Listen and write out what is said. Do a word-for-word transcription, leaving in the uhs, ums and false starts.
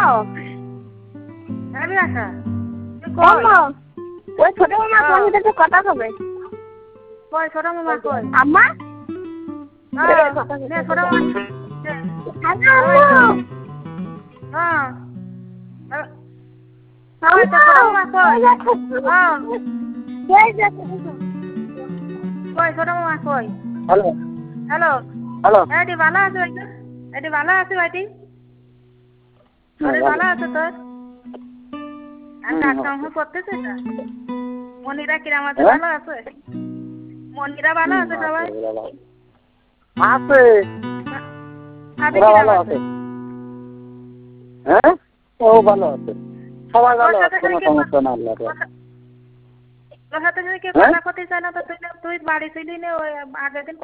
আমি আসা ওই ছোট মামা তোমার সাথে একটু কথা হবে। কই ছোট মামা কই? আম্মা হ্যাঁ নে ছোট মামা হ্যালো হ্যাঁ কই তো ছোট মামা কই? হ্যাঁ কই ছোট মামা কই? হ্যালো হ্যালো হ্যালো এটি ভালো আছে ভাই? এটি ভালো আছে ভাইটি? শরীর ভালো আছে তোর? আর কাজ কাম করতেছে না? মনিরা কিরাম আছে ভালো আছে? মনিরা ভালো আছে সবাই? আছে ভাবি ওরা কিরাম ভালো আছে? আছে। হ্যাঁ ও ভালো আছে, সবাই ভালো আছে, কোনো সমস্যা না। আল্লাহ তোর সাথে যদি কেউ হ্যাঁ? কথা করতে চায় না তো তুই তুই বাড়ি ছিলি না ওই আগের দিন